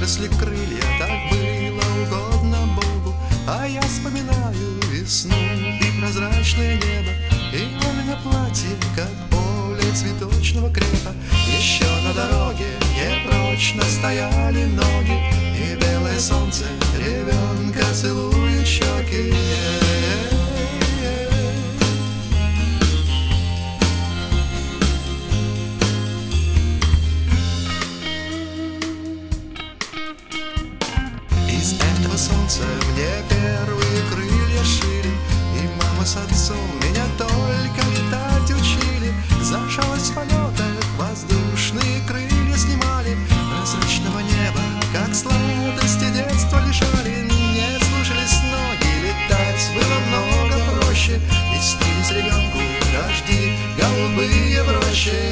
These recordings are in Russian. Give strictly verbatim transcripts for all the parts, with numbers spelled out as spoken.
выросли крылья, так было угодно Богу. А я вспоминаю весну и прозрачное небо, и мамино платье, как поле цветочного крепа. Еще на дороге непрочно стояли ноги, и белое солнце ребенка целует щеки. Из этого солнца мне первые крылья шили, и мама с отцом меня только летать учили. За жалость в полетах воздушные крылья снимали, прозрачного неба, как сладости детства лишали. Не слушались ноги, летать было много проще, и снились ребенку дожди голубые в роще.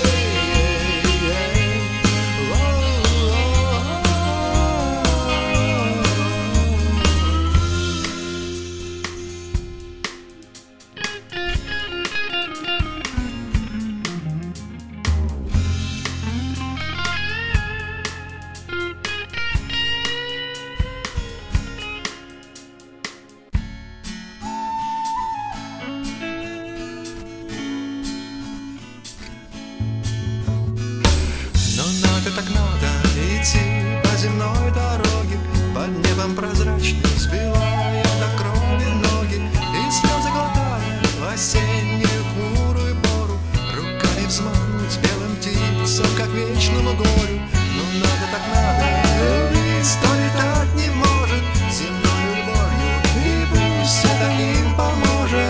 Так надо идти по земной дороге, под небом прозрачным, сбивая до крови ноги, и слезы глотая в осеннюю хмурую пору, руками взмахнуть белым птицам, как вечному горю. Но надо так надо любить, что летать не может, земною любовью, и пусть это им поможет.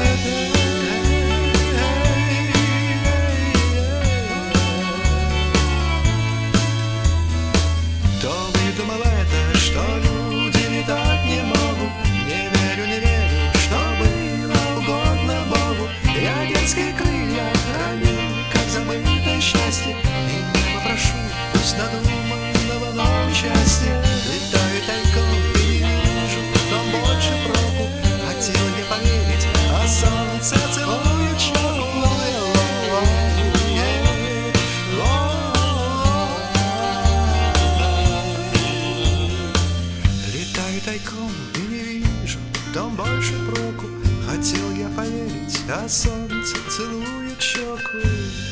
Думал это, что люди летать не могут. Не верю, не верю, что было угодно Богу. Я детские крылья храню, как забытое счастье, и небо прошу, пусть надуманного нового счастья. Летаю тайком и не вижу, но больше проку. Хотел я поверить, а солнце целует щеку. Тайком и не вижу, там больше проку. Хотел я поверить, а солнце целует щеку.